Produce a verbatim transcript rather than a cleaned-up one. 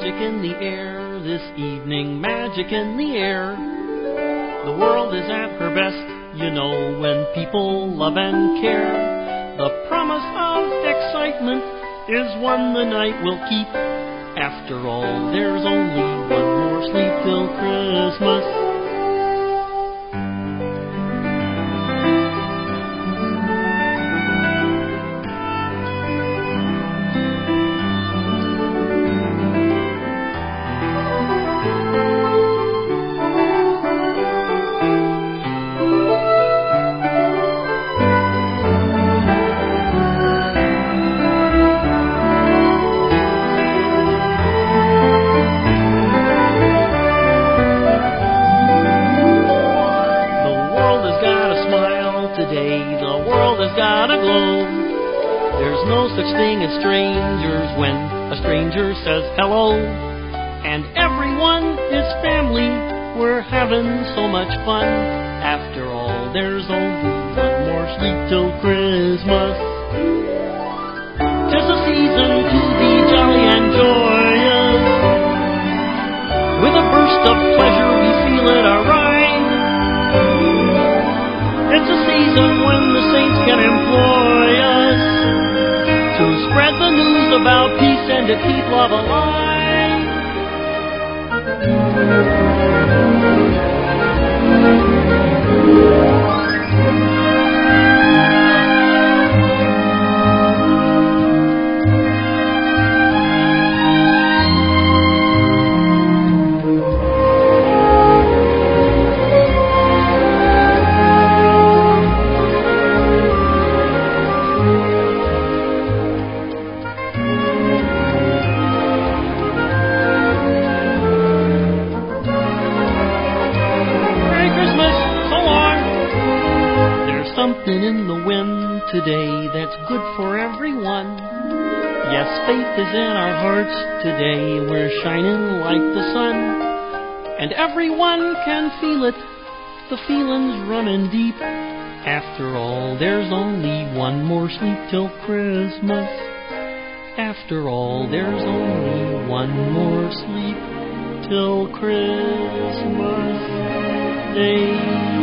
magic in the air this evening, magic in the air. The world is at her best, you know, when people love and care. The promise of excitement is one the night will keep. After all, there's only one more sleep till Christmas. Today the world has got a glow. There's no such thing as strangers when a stranger says hello. And everyone is family, we're having so much fun. After all, there's only one more sleep till Christmas. 'Tis a season to be jolly and joyous. With a burst of pleasure we feel it alright. It's a season when the saints can employ us to spread the news about peace and to keep love alive. Something in the wind today that's good for everyone. Yes, faith is in our hearts today. We're shining like the sun. And everyone can feel it. The feeling's running deep. After all, there's only one more sleep till Christmas. After all, there's only one more sleep till Christmas Day.